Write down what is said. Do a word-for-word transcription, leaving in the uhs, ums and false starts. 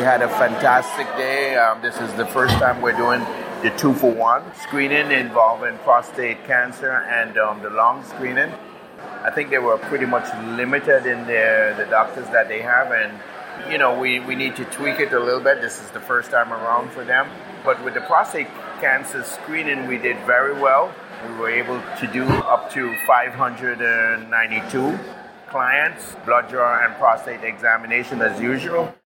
had a fantastic day. Um, this is the first time we're doing the two for one screening involving prostate cancer and um, the lung screening. I think they were pretty much limited in their, the doctors that they have, and you know we, we need to tweak it a little bit. This is the first time around for them. But with the prostate cancer screening, we did very well. We were able to do up to five hundred ninety-two clients, blood draw and prostate examination as usual.